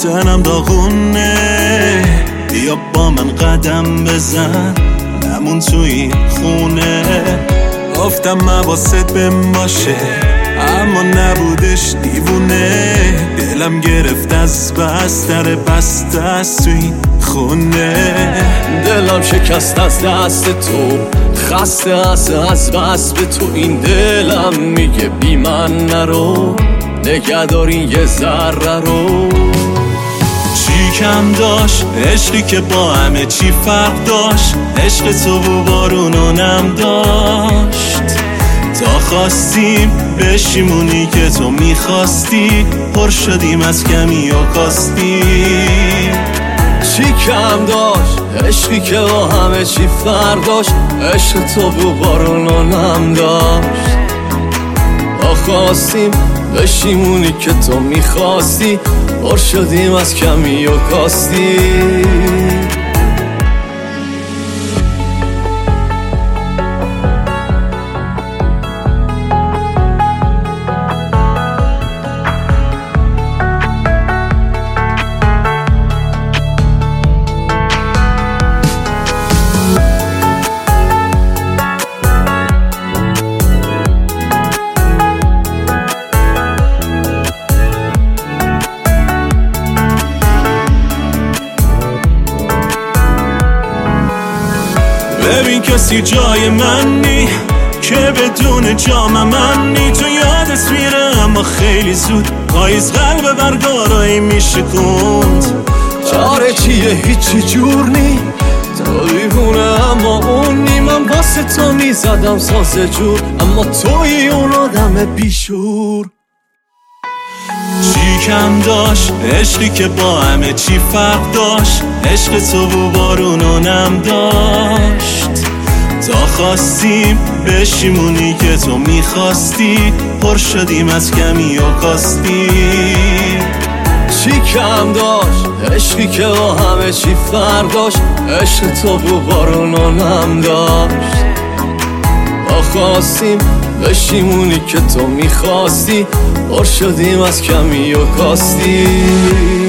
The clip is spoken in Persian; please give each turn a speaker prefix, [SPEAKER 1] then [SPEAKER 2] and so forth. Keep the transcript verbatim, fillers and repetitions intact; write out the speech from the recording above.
[SPEAKER 1] تنم داغونه، بیا با من قدم بزن نمون تو این خونه. گفتم مواست بهم باشه اما نبودش دیوونه، دلم گرفت از بستر بسته است تو این خونه.
[SPEAKER 2] دلم شکست از دست تو، خسته است از بس به تو، این دلم میگه بی من نرو، نگه دارین یه ذره رو.
[SPEAKER 1] چی کم داشت عشقی که با همه چی فرق داشت، عشق تو و بارونو نم داشت، تا خواستیم بشیمونی که تو میخواستی، پر شدیم از کمی و کاستی.
[SPEAKER 2] چی کم داشت عشقی که با همه چی فرق داشت، عشق تو و بارونو نم داشت، تا خواستیم بشیمونی که تو میخواستی، پر شدیم از کمی و کاستی.
[SPEAKER 1] ببین کسی جای من نی که بدون جام من نی، تو یادت میره اما خیلی زود پاییز قلب برگارایی میشه کند.
[SPEAKER 2] چاره چیه هیچی جور نی، تو دیوونه اما اون نی، من واسه تو میزدم ساز جور اما توی اون آدم بیشور.
[SPEAKER 1] چی کم داشت عشقی که با همه چی فرق داشت، عشق تو و بارونو نم داشت، تا خواستیم بشیمونی که تو میخواستی، پر شدیم از کمی و کاستی.
[SPEAKER 2] چی کم داشت عشقی که با همه چی فرق داشت، عشق تو و بارونو نم داشت، تا خواستیم بشیمونی که تو میخواستی، پر شدیم از کمی و کاستی.